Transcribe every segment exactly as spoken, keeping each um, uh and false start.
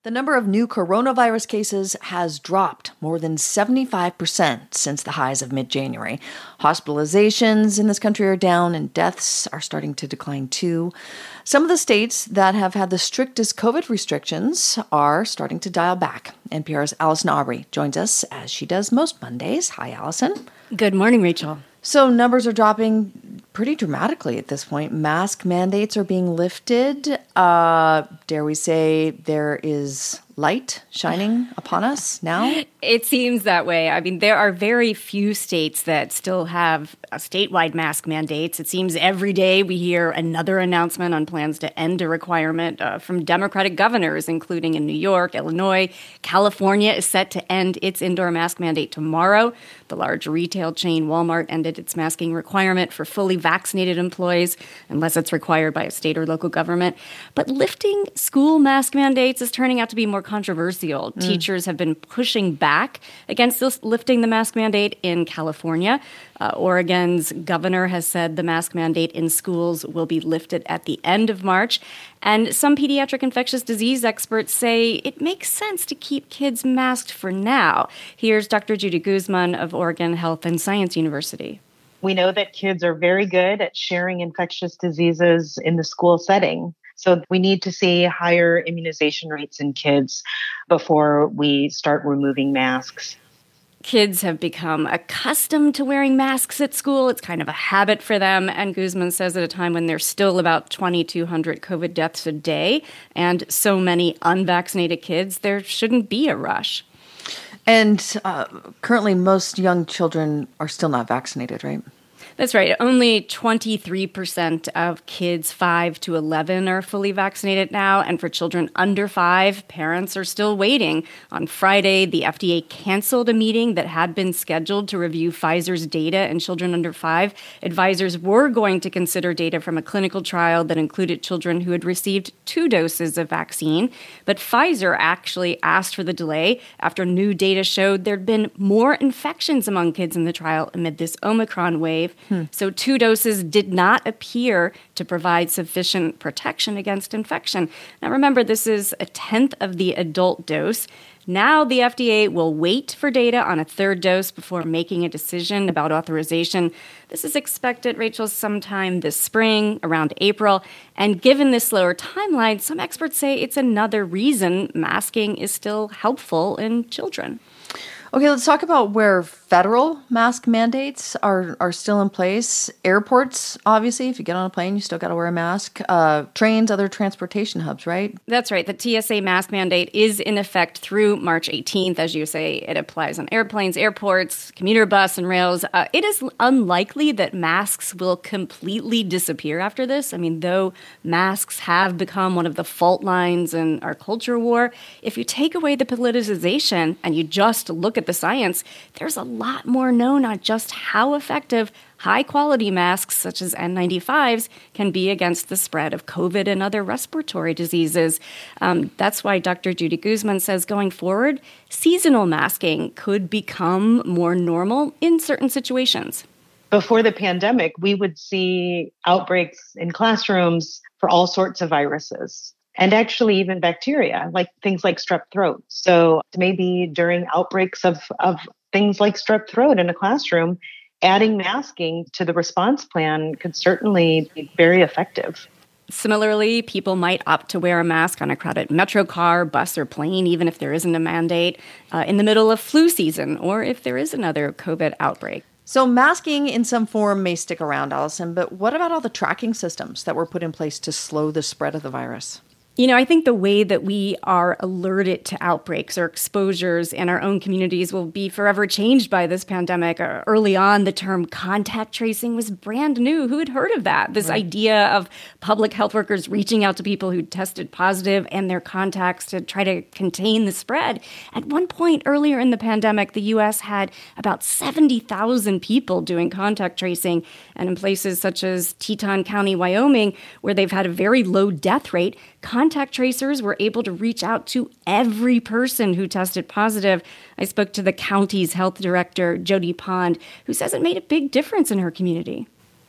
The number of new coronavirus cases has dropped more than seventy-five percent since the highs of mid-January. Hospitalizations in this country are down and deaths are starting to decline too. Some of the states that have had the strictest COVID restrictions are starting to dial back. N P R's Allison Aubrey joins us as she does most Mondays. Hi, Allison. Good morning, Rachel. So numbers are dropping pretty dramatically at this point. Mask mandates are being lifted. Uh, dare we say there is light shining upon us now? It seems that way. I mean, there are very few states that still have a statewide mask mandates. It seems every day we hear another announcement on plans to end a requirement uh, from Democratic governors, including in New York, Illinois. California is set to end its indoor mask mandate tomorrow. The large retail chain Walmart ended its masking requirement for fully vaccinated employees, unless it's required by a state or local government. But lifting school mask mandates is turning out to be more controversial. Mm. Teachers have been pushing back against this, lifting the mask mandate in California. Uh, Oregon's governor has said the mask mandate in schools will be lifted at the end of March. And some pediatric infectious disease experts say it makes sense to keep kids masked for now. Here's Doctor Judy Guzman of Oregon Health and Science University. We know that kids are very good at sharing infectious diseases in the school setting. So we need to see higher immunization rates in kids before we start removing masks. Kids have become accustomed to wearing masks at school. It's kind of a habit for them. And Guzman says at a time when there's still about twenty-two hundred COVID deaths a day and so many unvaccinated kids, there shouldn't be a rush. And uh, currently most young children are still not vaccinated, right? That's right. Only twenty-three percent of kids five to eleven are fully vaccinated now. And for children under five, parents are still waiting. On Friday, the F D A canceled a meeting that had been scheduled to review Pfizer's data in children under five. Advisors were going to consider data from a clinical trial that included children who had received two doses of vaccine. But Pfizer actually asked for the delay after new data showed there'd been more infections among kids in the trial amid this Omicron wave. Hmm. So two doses did not appear to provide sufficient protection against infection. Now remember, this is a tenth of the adult dose. Now the F D A will wait for data on a third dose before making a decision about authorization. This is expected, Rachel, sometime this spring, around April. And given this slower timeline, some experts say it's another reason masking is still helpful in children. Okay, let's talk about where federal mask mandates are, are still in place. Airports, obviously, if you get on a plane, you still got to wear a mask. Uh, trains, other transportation hubs, right? That's right. The T S A mask mandate is in effect through March eighteenth. As you say, it applies on airplanes, airports, commuter bus, and rails. Uh, it is unlikely that masks will completely disappear after this. I mean, though masks have become one of the fault lines in our culture war, if you take away the politicization and you just look at the science, there's a lot more known on just how effective high-quality masks such as N ninety-fives can be against the spread of COVID and other respiratory diseases. Um, that's why Doctor Judy Guzman says going forward, seasonal masking could become more normal in certain situations. Before the pandemic, we would see outbreaks in classrooms for all sorts of viruses. And actually even bacteria, like things like strep throat. So maybe during outbreaks of, of things like strep throat in a classroom, adding masking to the response plan could certainly be very effective. Similarly, people might opt to wear a mask on a crowded metro car, bus, or plane, even if there isn't a mandate, uh, in the middle of flu season, or if there is another COVID outbreak. So masking in some form may stick around, Allison, but what about all the tracking systems that were put in place to slow the spread of the virus? You know, I think the way that we are alerted to outbreaks or exposures in our own communities will be forever changed by this pandemic. Early on, the term contact tracing was brand new. Who had heard of that? This right. idea of public health workers reaching out to people who tested positive and their contacts to try to contain the spread. At one point earlier in the pandemic, the U S had about seventy thousand people doing contact tracing. And in places such as Teton County, Wyoming, where they've had a very low death rate, contact tracers were able to reach out to every person who tested positive. I spoke to the county's health director, Jody Pond, who says it made a big difference in her community.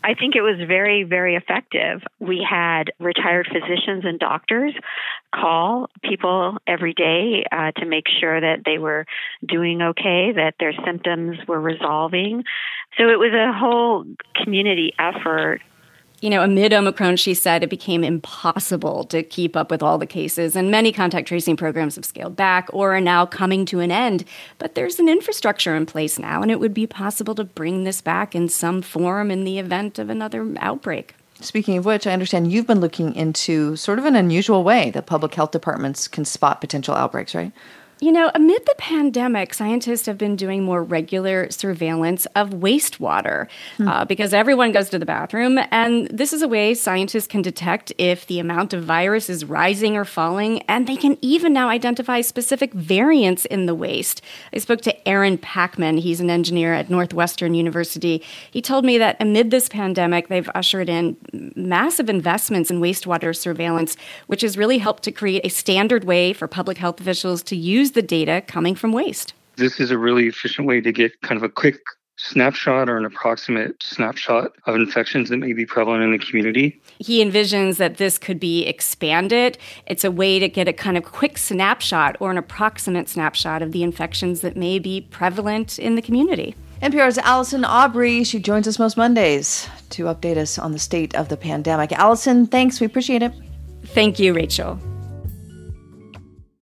I think it was very, very effective. We had retired physicians and doctors call people every day uh, to make sure that they were doing okay, that their symptoms were resolving. So it was a whole community effort. You know, amid Omicron, she said it became impossible to keep up with all the cases, and many contact tracing programs have scaled back or are now coming to an end. But there's an infrastructure in place now, and it would be possible to bring this back in some form in the event of another outbreak. Speaking of which, I understand you've been looking into sort of an unusual way that public health departments can spot potential outbreaks, right? You know, amid the pandemic, scientists have been doing more regular surveillance of wastewater hmm. uh, because everyone goes to the bathroom. And this is a way scientists can detect if the amount of virus is rising or falling. And they can even now identify specific variants in the waste. I spoke to Aaron Packman. He's an engineer at Northwestern University. He told me that amid this pandemic, they've ushered in massive investments in wastewater surveillance, which has really helped to create a standard way for public health officials to use the data coming from waste. This is a really efficient way to get kind of a quick snapshot or an approximate snapshot of infections that may be prevalent in the community. He envisions that this could be expanded. It's a way to get a kind of quick snapshot or an approximate snapshot of the infections that may be prevalent in the community. N P R's Allison Aubrey, she joins us most Mondays to update us on the state of the pandemic. Allison, thanks. We appreciate it. Thank you, Rachel.